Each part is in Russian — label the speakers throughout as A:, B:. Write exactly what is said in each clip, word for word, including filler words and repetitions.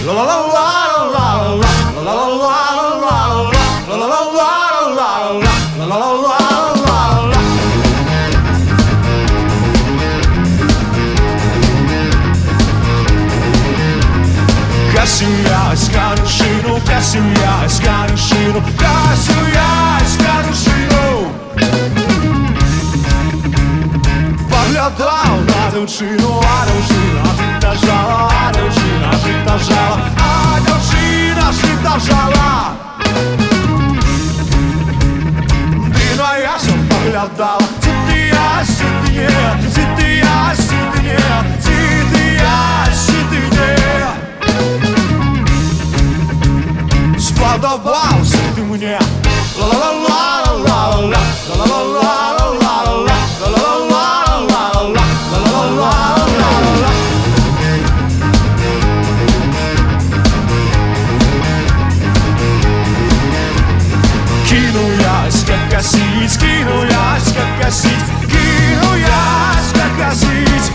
A: Косуясь конюшину, косуясь конюшину, косуясь конюшину, поглядал на дівчину, а дівчина жита жала, а дівчина жита жала, а дівчина жита жала. Дивно я сам поглядала, сіти я, сіти не, сіти я, сіти не, сіти я, сіти не. Сподобався ти мені, ла-ла-ла-ла-ла-ла, ла-ла-ла-ла-ла-ла, ла-ла-ла-ла-ла-ла, ла-ла-ла-ла-ла. Кину ясь, как косить, кину ясь, как косить, кину ясь, как косить.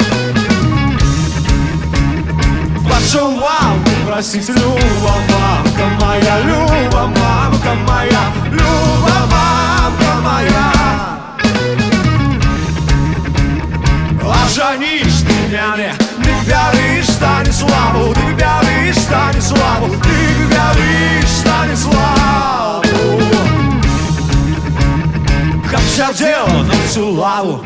A: Пошел вам просить, Люба, мамка моя, Люба, мамка моя, Люба, мамка моя. Оженишь ты меня, ты говоришь Станиславу, ты говоришь Станиславу, ты говоришь Станиславу. Как вся дело на всю лаву.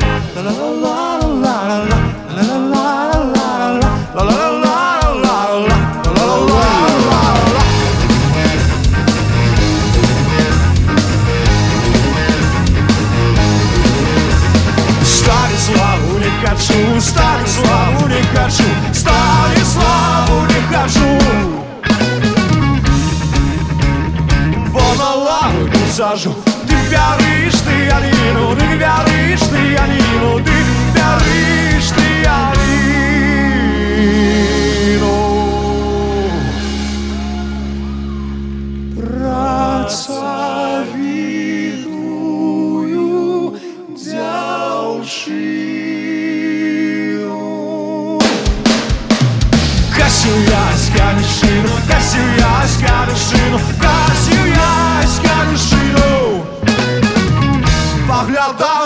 A: Станиславу не хочу, Станиславу не хочу, Станиславу не хочу. Вон на лаву не сажу. Ты говоришь, ты Алину, ты говоришь, ты Алину, ты говоришь, ты Алину. Процавитую девчину. Косуясь конюшину, косуясь конюшину, косуясь конюшину, поглядал